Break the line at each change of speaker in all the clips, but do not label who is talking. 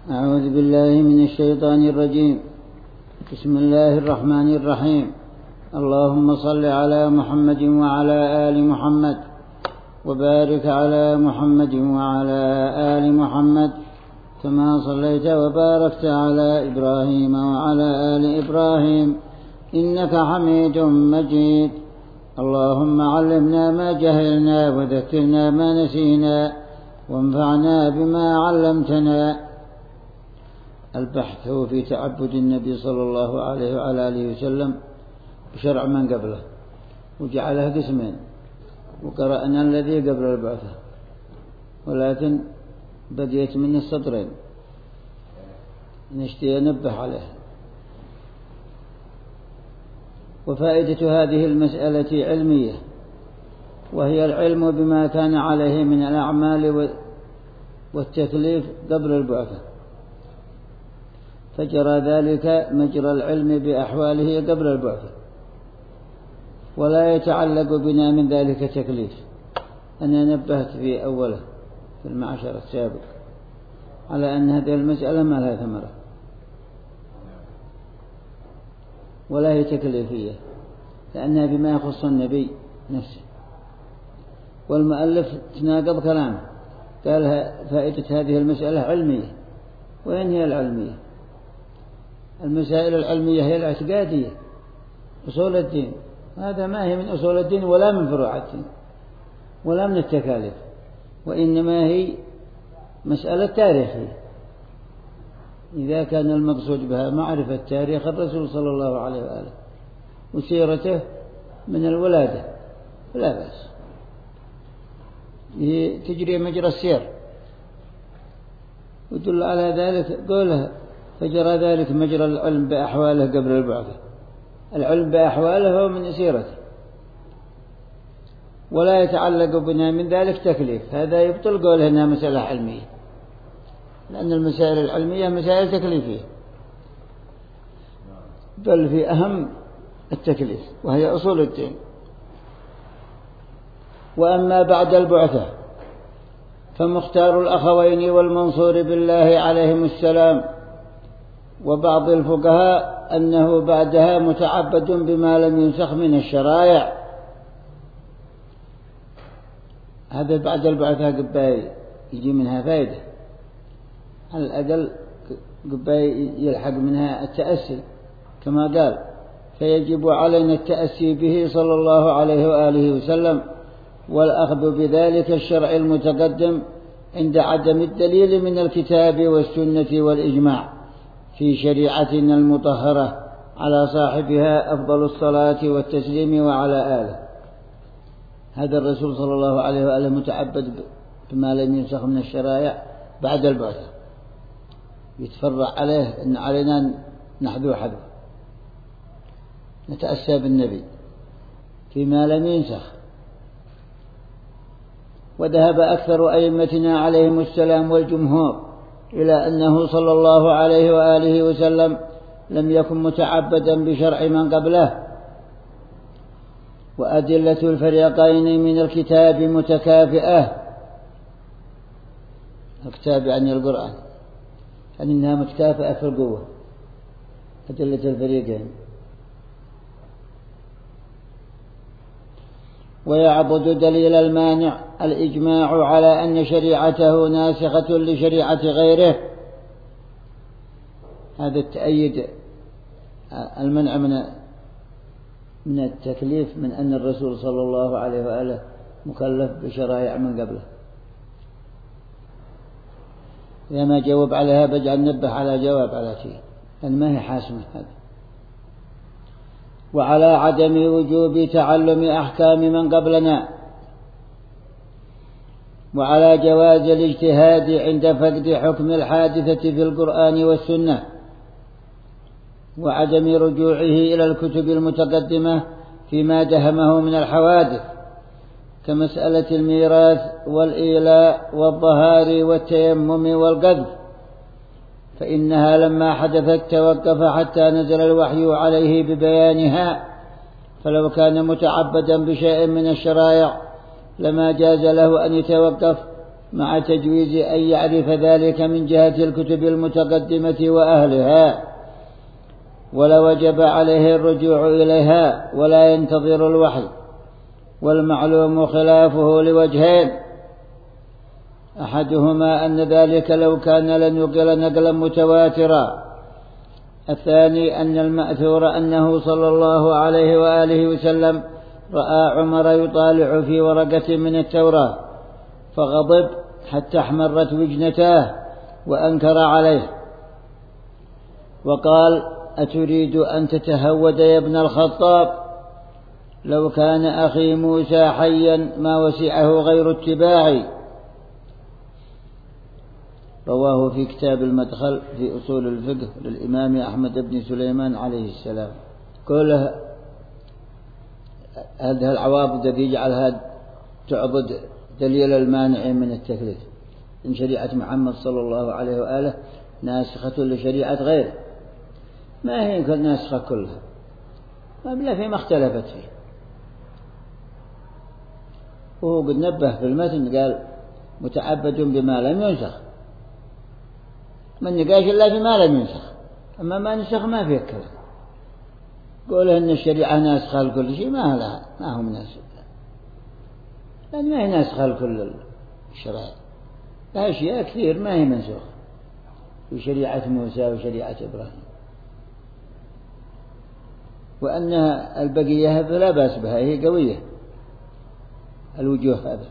أعوذ بالله من الشيطان الرجيم. بسم الله الرحمن الرحيم. اللهم صل على محمد وعلى آل محمد وبارك على محمد وعلى آل محمد كما صليت وباركت على إبراهيم وعلى آل إبراهيم إنك حميد مجيد. اللهم علمنا ما جهلنا وذكرنا ما نسينا وانفعنا بما علمتنا. البحث هو في تعبد النبي صلى الله عليه وعلى آله وسلم بشرع من قبله، وجعلها قسمين، وقرأنا الذي قبل البعثة، ولكن بديت من السطرين نشتي أنبه عليه. وفائدة هذه المسألة علمية، وهي العلم بما كان عليه من الأعمال والتكليف قبل البعثة، فجرى ذلك مجرى العلم بأحواله قبل البعثة، ولا يتعلق بنا من ذلك تكليف. أنا نبهت في أوله في المعشر السابق على أن هذه المسألة ما لها ثمرة ولا هي تكليفية، لأنها بما يخص النبي نفسه. والمؤلف تناقض كلامه، قال فائدة هذه المسألة علمية. وين هي العلمية؟ المسائل العلمية هي الاعتقادية، أصول الدين. هذا ما هي من أصول الدين ولا من فروع الدين ولا من التكاليف، وإنما هي مسألة تاريخية. إذا كان المقصود بها معرفة تاريخ الرسول صلى الله عليه وآله وسيرته من الولادة فلا بأس، هي تجري مجرى السير، ودل على ذلك قوله فجرى ذلك مجرى العلم بأحواله قبل البعثة. العلم بأحواله هو من سيرته، ولا يتعلق بنا من ذلك تكليف. هذا يبطل قوله إنها مسألة علمية، لأن المسائل العلمية مسائل تكليفية، بل في أهم التكليف وهي أصول الدين. وأما بعد البعثة فمختار الأخوين والمنصور بالله عليهم السلام وبعض الفقهاء أنه بعدها متعبد بما لم ينسخ من الشرائع. هذا بعد البعثة قبل يجي منها فائدة، على الأقل قبل يلحق منها التأسي، كما قال فيجب علينا التأسي به صلى الله عليه وآله وسلم والأخذ بذلك الشرع المتقدم عند عدم الدليل من الكتاب والسنة والإجماع في شريعتنا المطهرة على صاحبها أفضل الصلاة والتسليم وعلى آله. هذا الرسول صلى الله عليه وآله متعبد بما لم ينسخ من الشرائع بعد البعثة، يتفرع عليه أن علينا نحذو حذو، نتأسى بالنبي فيما لم ينسخ. وذهب أكثر أئمتنا عليهم السلام والجمهور إلى أنه صلى الله عليه وآله وسلم لم يكن متعبدا بشرع من قبله. وأدلة الفريقين من الكتاب متكافئة. الكتاب يعني القرآن، يعني أنها متكافئة في القوة، أدلة الفريقين. ويعبد دليل المانع الإجماع على أن شريعته ناسخة لشريعة غيره. هذا التأييد المنع من التكليف من أن الرسول صلى الله عليه وآله مكلف بشرائع من قبله. إذا ما جاوب عليها بجعل نبه على جواب على شيء، لأن ما هي حاسمة هذا. وعلى عدم وجوب تعلم أحكام من قبلنا، وعلى جواز الاجتهاد عند فقد حكم الحادثة في القرآن والسنة، وعدم رجوعه إلى الكتب المتقدمة فيما دهمه من الحوادث كمسألة الميراث والإيلاء والظهار والتيمم والقذف، فإنها لما حدثت توقف حتى نزل الوحي عليه ببيانها، فلو كان متعبدا بشيء من الشرائع لما جاز له أن يتوقف مع تجويز أن يعرف ذلك من جهة الكتب المتقدمة وأهلها، ولوجب عليه الرجوع إليها ولا ينتظر الوحي. والمعلوم خلافه لوجهين: أحدهما أن ذلك لو كان لنقل نقلا متواترا، الثاني أن المأثور أنه صلى الله عليه وآله وسلم رأى عمر يطالع في ورقة من التوراة فغضب حتى احمرت وجنتاه وأنكر عليه وقال: أتريد أن تتهود يا ابن الخطاب؟ لو كان أخي موسى حيا ما وسعه غير اتباعي. رواه في كتاب المدخل في أصول الفقه للإمام أحمد بن سليمان عليه السلام. كل هذه العوابد التي يجعلها تعبد دليل المانع من التكليف، إن شريعة محمد صلى الله عليه وآله ناسخة لشريعة غيره، ما هي ناسخة كلها، ما بلا فيما اختلفت فيه. وهو قد نبه في المتن قال: متعبد بما لم ينسخ، من نقاش الله بما لم ينسخ، أما ما نسخ ما فيه كلام. قوله أن الشريعة ناسخة لكل شيء ما هو مناسب، لأن ما هي ناسخة لكل الشرائع، لها أشياء كثير ما هي منسوخة في شريعة موسى وشريعة إبراهيم، وأنها البقية لا بأس بها، هي قوية الوجوه هذا.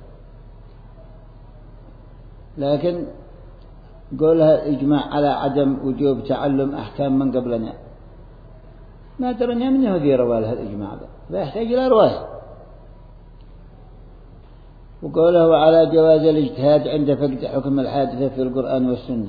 لكن قولها إجماع على عدم وجوب تعلم أحكام من قبلنا، ما درنا منه ذي روالها الإجماع، فيحتاج إلى رواية. وقوله على جواز الاجتهاد عند فقد حكم الحادثة في القرآن والسنة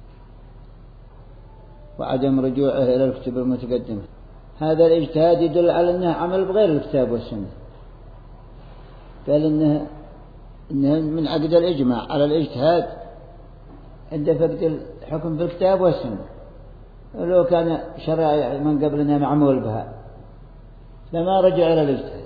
وعدم رجوعه إلى الكتب المتقدمة، هذا الاجتهاد يدل على أنه عمل بغير الكتاب والسنة. قال إنه من عقد الإجماع على الاجتهاد عند فقد الحكم في الكتاب والسنة. ولو كان شرائع من قبلنا معمول بها لما رجع إلى الاجتهاد،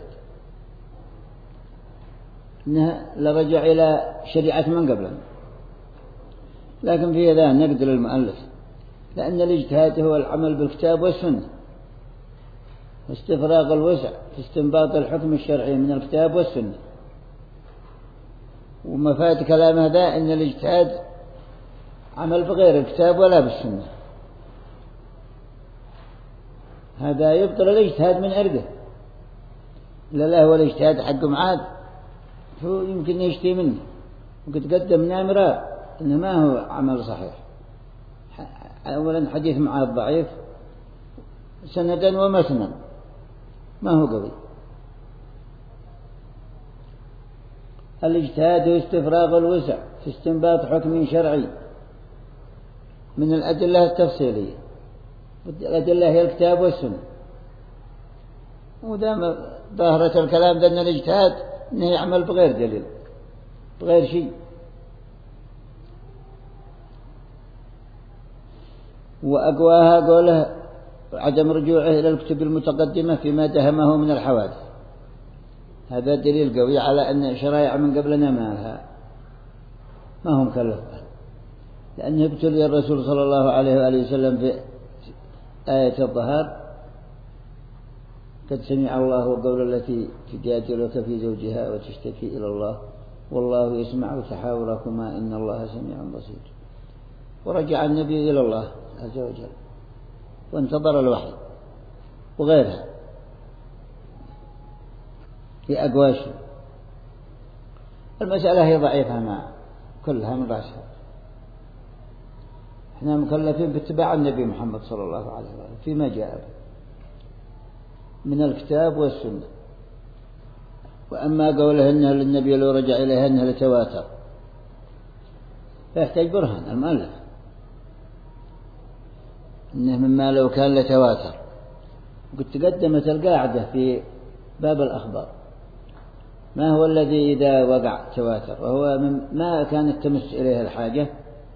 إنه لرجع إلى شريعة من قبلنا. لكن في هذا نقد للمؤلف، لأن الاجتهاد هو العمل بالكتاب والسنة واستفراغ الوسع في استنباط الحكم الشرعي من الكتاب والسنة. ومفاد كلام هذا أن الاجتهاد عمل بغير الكتاب ولا بالسنة، هذا يبطل الاجتهاد من أرده. لا هو الاجتهاد حق معاد، هو يمكن يشتي منه، وقد قدمنا مرار إنه ما هو عمل صحيح. أولا حديث معاد ضعيف سندا ومتنا، ما هو قوي. الاجتهاد واستفراغ الوسع في استنباط حكم شرعي من الأدلة التفصيلية، الأدلة هي الكتاب والسنة. ودام ظاهرة الكلام ذن الاجتهاد أنه يعمل بغير دليل بغير شيء. وأقواها قوله عدم رجوعه إلى الكتب المتقدمة فيما دهمه من الحوادث، هذا دليل قوي على أن شرائع من قبلنا ما هم مكلفة، لأنه ابتلي الرسول صلى الله عليه وآله وسلم في آية الظهار: قد سمع الله قول التي تجادلك في زوجها وتشتكي إلى الله والله يسمع تحاوركما إن الله سميع بصير. ورجع النبي إلى الله عز وجل وانتظر الوحي وغيرها في أقواش. المسألة هي ضعيفة مع كلها من رأسها. احنا مكلفين باتباع النبي محمد صلى الله عليه وسلم فيما جاء من الكتاب والسنة. وأما قوله إنها للنبي لو رجع إليها إنها لتواتر فيحتاج برهان المؤلف إنه مما لو كان لتواتر. وقد تقدمت القاعدة في باب الأخبار: ما هو الذي إذا وقع تواتر؟ وهو ما كانت تمس إليه الحاجة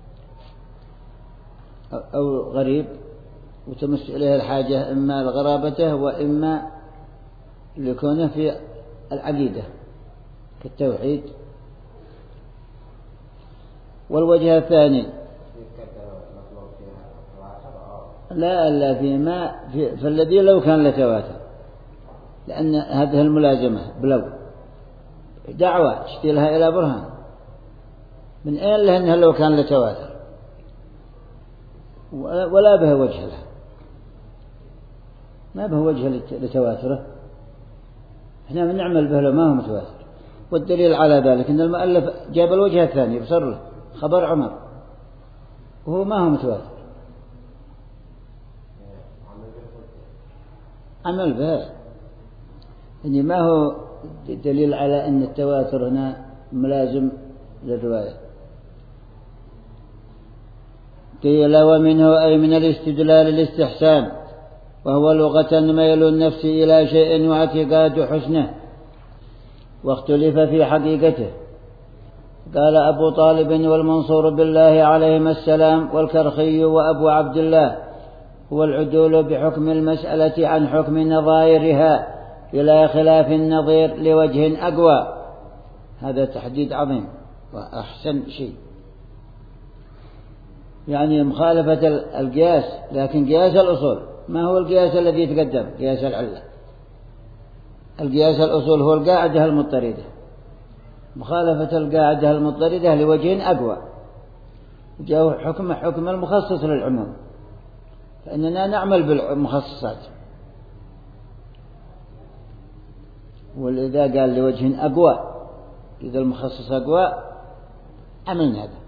أو غريب وتمس إليه الحاجة إما لغرابته وإما لكونه في العقيدة كالتوحيد والوجه الثاني لا فالذي لو كان لتواتر، لأن هذه الملازمة بلو دعوة تشتيلها إلى برهان، من أين لها أنها لو كان لتواتر ولا به وجه له، ما به وجه لتواتره، احنا بنعمل به لو ما هو متواتر. والدليل على ذلك أن المؤلف جاب الوجه الثاني بصر له خبر عمر وهو ما هو متواتر، عمل به، يعني ما هو دليل على أن التواتر هنا ملازم للرواية. قيل ومنه أي من الاستدلال الاستحسان، وهو لغة ميل النفس إلى شيء واعتقاد حسنه، واختلف في حقيقته. قال أبو طالب والمنصور بالله عليهما السلام والكرخي وأبو عبد الله هو العدول بحكم المسألة عن حكم نظائرها إلى خلاف النظير لوجه أقوى. هذا تحديد عظيم وأحسن شيء، يعني مخالفة القياس، لكن قياس الأصول ما هو القياس الذي يتقدم؟ قياس العلة. القياس الأصول هو القاعدة المضطردة، مخالفة القاعدة المضطردة لوجه أقوى، جاء حكم المخصص للعموم، فإننا نعمل بالمخصصات، ولذا قال لوجه أقوى، إذا المخصص أقوى عملنا هذا.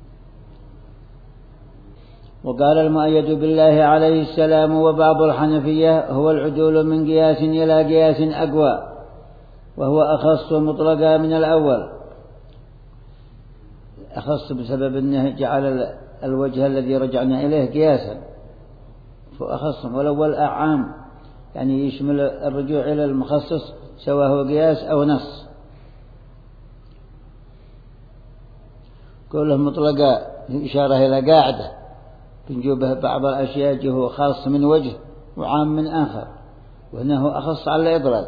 وقال المؤيد بالله عليه السلام وبعض الحنفية هو العدول من قياس إلى قياس أقوى، وهو أخص مطلقا من الأول، أخص بسبب أنه جعل الوجه الذي رجعنا إليه قياسا فأخص، والأول أعام، يعني يشمل الرجوع إلى المخصص سواء هو قياس أو نص. كله مطلقا إشارة إلى قاعدة بنجوبه بعض الأشياء هو خاص من وجه وعام من آخر، وهنا هو أخص على الإطلاق.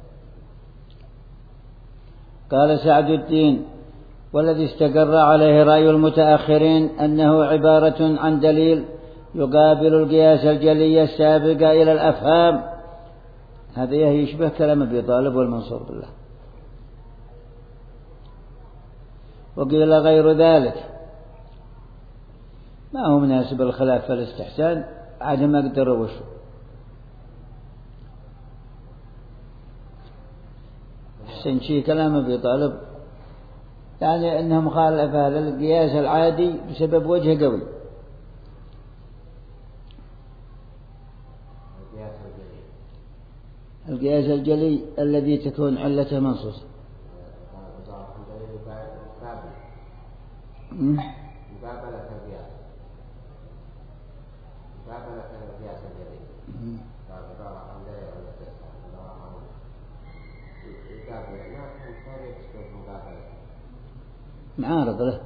قال سعد الدين والذي استقر عليه رأي المتأخرين أنه عبارة عن دليل يقابل القياس الجلي السابق إلى الأفهام. هذا يشبه كلام أبي طالب والمنصور بالله. وقيل غير ذلك ما هو مناسب الخلاف في الاستحسان، عاد ما قدروا وشو. أحسن شيء كلام أبي طالب، يعني أنه مخالفة للقياس العادي بسبب وجه قوي. القياس الجلي الذي تكون علته منصوصة. معارض له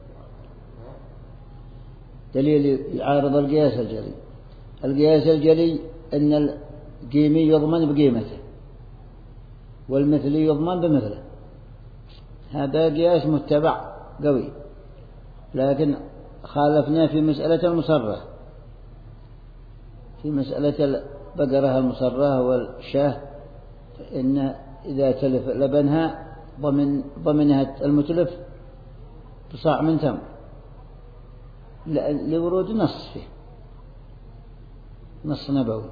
دليل يعارض القياس الجلي. القياس الجلي أن القيمي يضمن بقيمته والمثلي يضمن بمثله، هذا قياس متبع قوي. لكن خالفنا في مسألة المصرة، في مسألة البقرة المصرة والشاه، إن إذا تلف لبنها ضمنها المتلف بصاع من تمر لورود نص فيه، نص نبوي.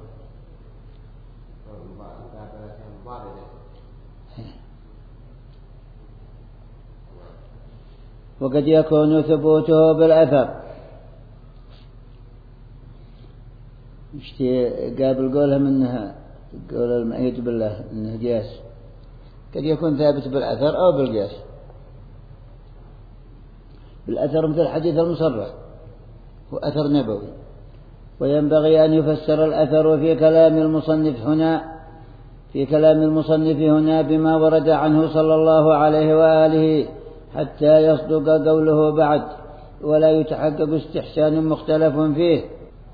وقد يكون ثبوته بالأثر، قابل قولها منها قول المؤيد بالله إنه قياس، قد يكون ثابت بالأثر أو بالقياس. بالأثر مثل الحديث المصرح وأثر نبوي. وينبغي أن يفسر الأثر في كلام المصنف هنا بما ورد عنه صلى الله عليه وآله حتى يصدق قوله بعد، ولا يتحقق استحسان مختلف فيه.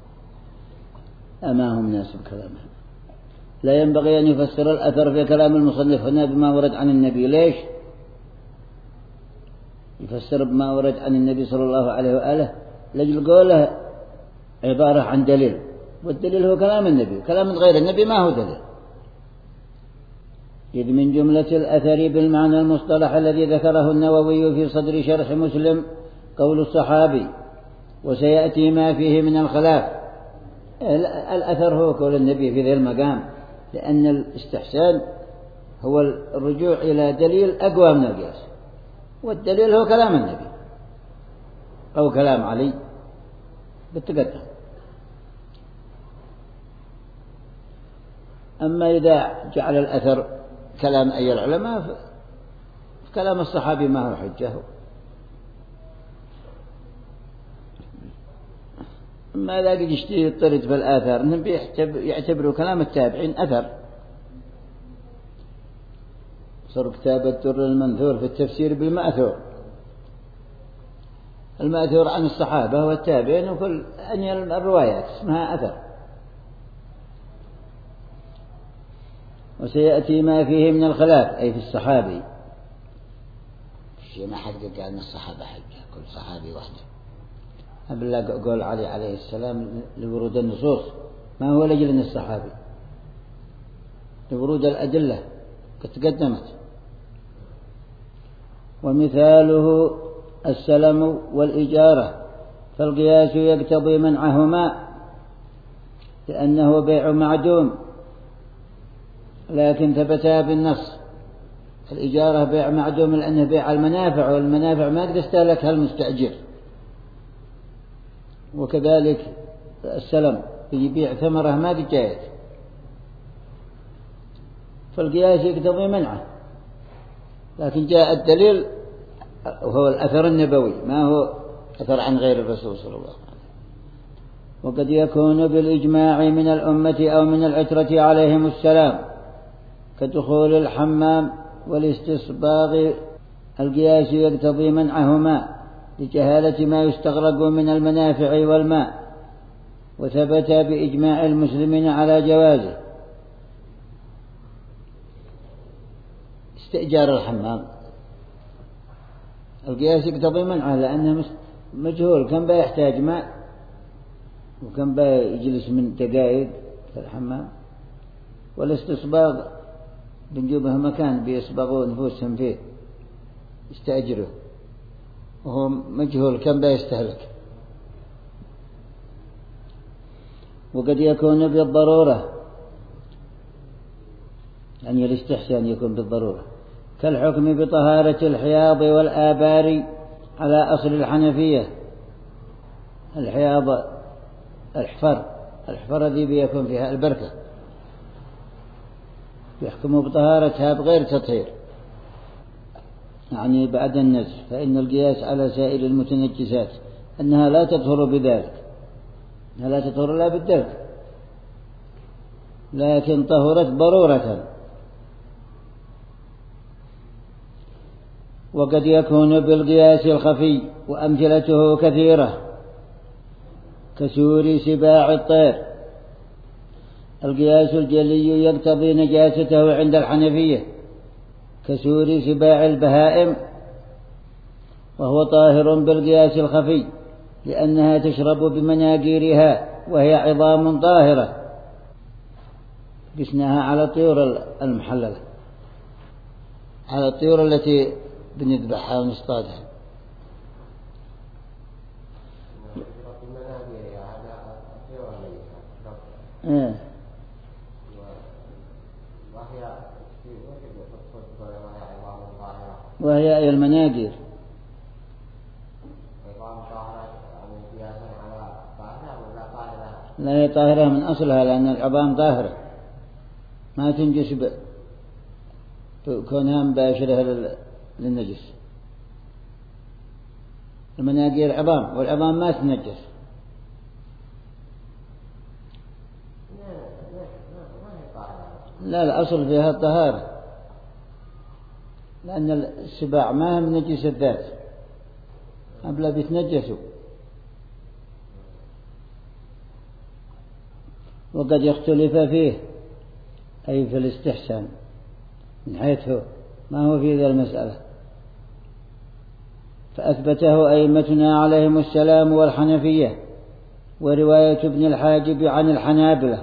أما هم ناسب كلامه. لا ينبغي أن يفسر الأثر في كلام المصنف هنا بما ورد عن النبي. ليش؟ يفسر بما ورد عن النبي صلى الله عليه وآله لجل قوله عبارة عن دليل، والدليل هو كلام النبي، كلام غير النبي ما هو دليل. إذ من جملة الأثر بالمعنى المصطلح الذي ذكره النووي في صدر شرح مسلم قول الصحابي وسيأتي ما فيه من الخلاف. الأثر هو قول النبي في ذي المقام، لأن الاستحسان هو الرجوع إلى دليل أقوى من القياس، والدليل هو كلام النبي أو كلام علي بالتقدم. أما إذا جعل الأثر كلام أي العلماء فكلام الصحابي ما هو حجة. أما إذا قد يطرد في الآثار النبي يعتبروا كلام التابعين أثر. صار كتاب الدر المنثور في التفسير بالمأثور، المأثور عن الصحابة والتابعين وكل الروايات اسمها أثر. وسيأتي ما فيه من الخلاف أي في الصحابي، ما حد قال من الصحابة حجة، كل صحابي وحده. أبلا قول علي عليه السلام لورود النصوص ما هو لجل من الصحابي، لورود الأدلة قد تقدمت. ومثاله السلم والإجارة، فالقياس يقتضي منعهما لأنه بيع معدوم لكن ثبتا بالنص. الإجارة بيع معدوم لأنه بيع المنافع، والمنافع ما قد استهلكها المستأجر. وكذلك السلم يبيع ثمرة ما قد جاءت، فالقياس يقتضي منعه. لكن جاء الدليل وهو الأثر النبوي ما هو أثر عن غير الرسول صلى الله عليه وسلم. وقد يكون بالإجماع من الأمة أو من العترة عليهم السلام كدخول الحمام والاستصباغ. القياس يقتضي منعهما لجهالة ما يستغرق من المنافع والماء، وثبت بإجماع المسلمين على جوازه. استئجار الحمام القياس يقتضي منعه لأنه مجهول، كم بيحتاج ماء وكم بيجلس من دقائق في الحمام. والاستصباغ بنجوبه مكان بيصبغوا نفوسهم فيه يستأجروا وهو مجهول كم بيستهلك. وقد يكون بالضرورة، يعني الاستحسان يكون بالضرورة، كالحكم بطهارة الحياض والآبار على أصل الحنفية. الحياض الحفر ذي بيكون فيها البركة، يحكم بطهارتها بغير تطهير يعني بعد النزف. فإن القياس على سائر المتنجسات أنها لا تطهر بذلك، أنها لا تطهر لا بالدلك، لكن طهرت ضرورة. وقد يكون بالقياس الخفي، وأمثلته كثيرة كسور سباع الطير. القياس الجلي يقتضي نجاسته عند الحنفية كسور سباع البهائم، وهو طاهر بالقياس الخفي لأنها تشرب بمناقيرها وهي عظام طاهرة. قسناها على الطيور المحللة، على الطيور التي بنذبحها ونصطادها. وهي أي المناقير. لا هي طاهرة من أصلها لأن العظام طاهرة ما تنجس كونها مباشرة للنجس. المناقير عظام والعظام ما تنجس. لا الأصل فيها الطهارة لأن السباع ما هم نجس الذات قبل بيتنجسوا. وقد يختلف فيه أي في الاستحسان من حيث ما هو في ذا المسألة، فأثبته أئمتنا عليهم السلام والحنفية، ورواية ابن الحاجب عن الحنابلة،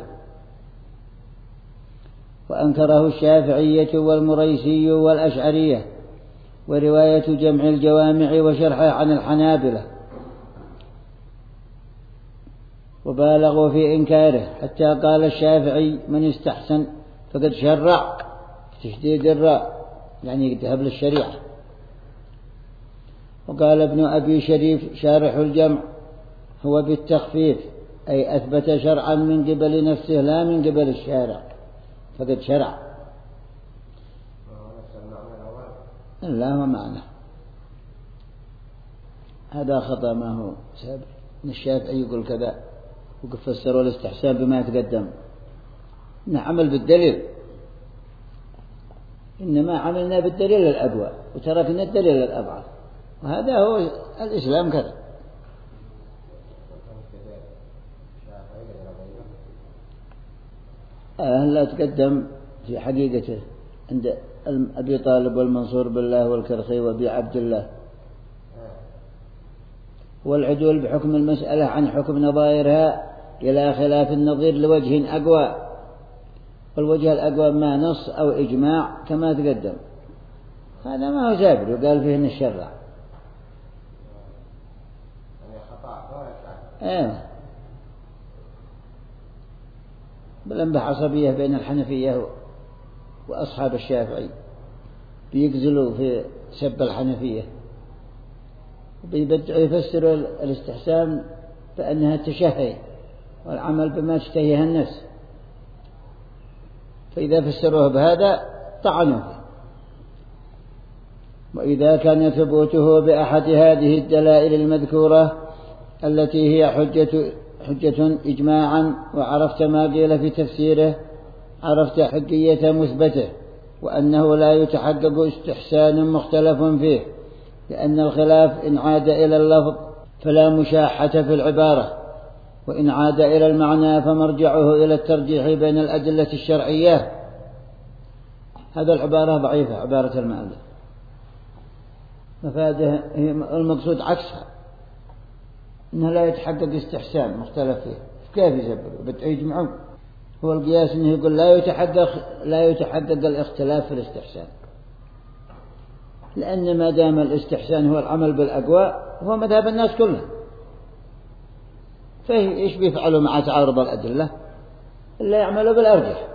وأنكره الشافعية والمريسي والأشعرية، ورواية جمع الجوامع وشرحه عن الحنابلة، وبالغوا في إنكاره حتى قال الشافعي: من استحسن فقد شرع، تشديد الراء يعني يذهب للشريعة. وقال ابن أبي شريف شارح الجمع: هو بالتخفيف، أي أثبت شرعا من قبل نفسه لا من قبل الشارع، فقد شرع. لا هو معنى هذا خطأ، ما هو سابق. الشافعي يقول كذا، وقد فسروا الاستحسان بما يتقدم، نعمل بالدليل، إنما عملنا بالدليل الأقوى وتركنا الدليل الأضعف، وهذا هو الإسلام كذا. لا تقدم في حقيقته عند أبي طالب والمنصور بالله والكرخي وأبي عبد الله، والعدول بحكم المسألة عن حكم نظائرها إلى خلاف النظير لوجه أقوى، والوجه الأقوى ما نص أو إجماع كما تقدم، هذا ما هو جابر وقال فيه إن الشرع بلنبه عصبية بين الحنفية وأصحاب الشافعي، بيقزلوا في سب الحنفية، وبيبدعوا يفسروا الاستحسان بأنها التشهي والعمل بما تشتهيها النفس، فإذا فسروه بهذا طعنوا فيه. وإذا كان ثبوته بأحد هذه الدلائل المذكورة التي هي حجة إجماعا، وعرفت ما قيل في تفسيره، عرفت حجية مثبته، وأنه لا يتحقق استحسان مختلف فيه، لأن الخلاف إن عاد إلى اللفظ فلا مشاحة في العبارة، وإن عاد إلى المعنى فمرجعه إلى الترجيح بين الأدلة الشرعية. هذا العبارة ضعيفة، عبارة المؤلف، مفاده المقصود عكسها، إنه لا يتحقق استحسان مختلف فيه، كيف يزبر بدأ يجمعون؟ هو القياس إنه يقول لا يتحقق الاختلاف في الاستحسان، لأن ما دام الاستحسان هو العمل بالأقوى هو مذهب الناس كله، فإيش بيفعلوا مع تعارض الأدلة؟ إلا يعملوا بالأرجح،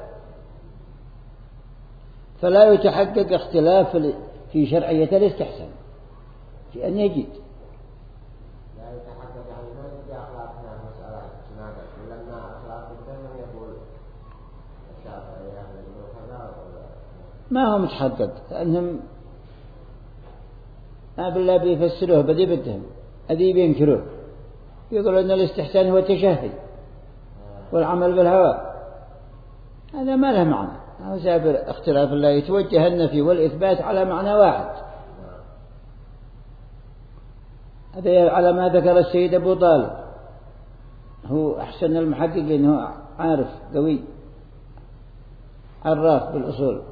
فلا يتحقق اختلاف في شرعية الاستحسان في أن يجد.
لا يتحقق يعني ما يجي أخلاقنا مسألة تناقش، ولما أخلاق الدم يقول الشافعي يقول كذا،
ما هو متحقق، لأنهم بالله بيفسروه بدي بدهم أذي بينكروه، يقولون أن الاستحسان هو التشهي والعمل بالهوى، هذا ما له معنى، هو سابر اختلاف الله يتوجه النفي والإثبات على معنى واحد. هذا على ما ذكر السيد أبو طالب، هو أحسن المحققين، هو عارف قوي عراف بالأصول،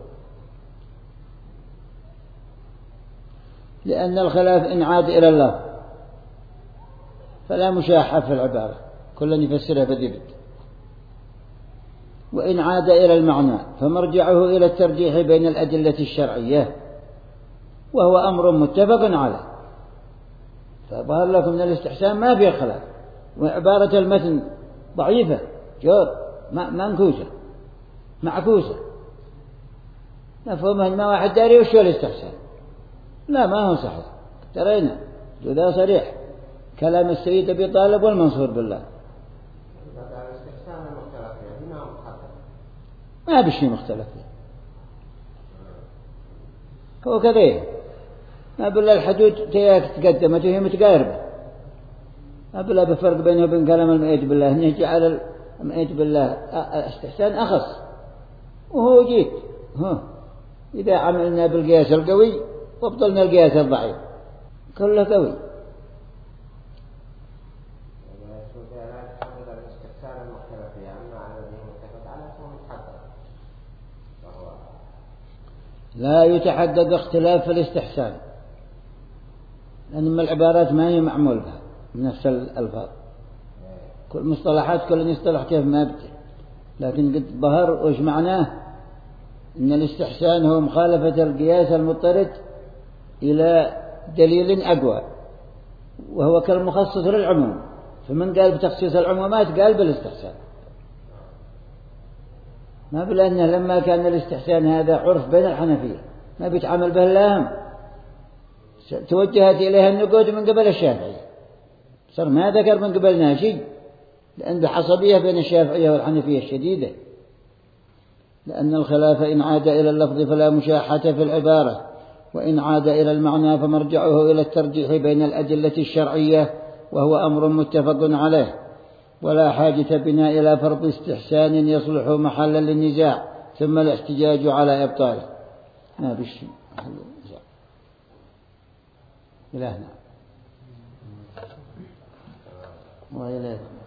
لأن الخلاف إن عاد إلى الله فلا مشاحة في العبارة، كل يفسرها بدي، وإن عاد إلى المعنى فمرجعه إلى الترجيح بين الأدلة الشرعية، وهو أمر متفق عليه. فظهر لكم من الاستحسان ما فيه خلاف، وعبارة المتن ضعيفة جور منكوسة معكوسة، مفهومها ما واحد داري وشو الاستحسان، لا ما هو صحيح، ترينا ذا صريح كلام السيد أبي طالب والمنصور بالله، ما بشي مختلف فيه، هو كذا، ما بلا الحدود تقدمت وهي متقاربة، ما بلا بفرق بينه وبين كلام المئات بالله، إنه جعل المئات بالله الاستحسان أخص، وهو جيت إذا عملنا بالقياس القوي وابطلنا القياس الضعيف كله قوي. لا يتحقق اختلاف في الاستحسان، لأن العبارات ما هي معمول بها بنفس الألفاظ، كل مصطلحات كل يصطلح كيف ما بده، لكن قد ظهر وش معناه إن الاستحسان هو مخالفة القياس المضطرد إلى دليل أقوى، وهو كالمخصص للعموم، فمن قال بتخصيص العمومات قال بالاستحسان، ما بلأنه لما كان الاستحسان هذا عرف بين الحنفية ما بيتعامل به اللاهم، توجهت إليها النقود من قبل الشافعي، صار ما ذكر من قبلنا شيء، لأن بحصبية بين الشافعية والحنفية الشديدة، لأن الخلاف إن عاد إلى اللفظ فلا مشاحة في العبارة، وإن عاد إلى المعنى فمرجعه إلى الترجيح بين الأدلة الشرعية، وهو أمر متفق عليه، ولا حاجة بنا إلى فرض استحسان يصلح محلا للنزاع ثم الاحتجاج على إبطاله. ما بشي إلهنا وإليه.